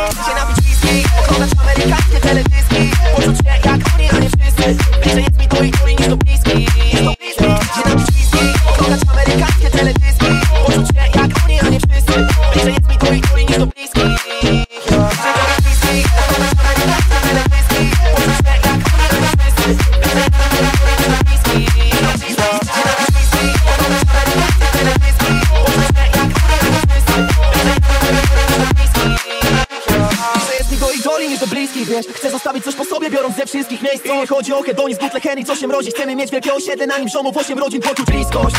Się napić whisky, oglądać amerykańskie teledyski, poczuć się jak oni, a nie wszyscy. Bliżej jest mi to i goli niż do bliski. Się napić whisky, oglądać amerykańskie teledyski, poczuć się jak oni, a nie wszyscy. Bliżej jest mi to i goli niż do bliski. Chcę zostawić coś po sobie, biorąc ze wszystkich miejsc. Nie chodzi o hedonizm, butle Henry, co się mrozi. Chcemy mieć wielkie osiedle, na nim ziomów 8 rodzin, poczuć bliskość.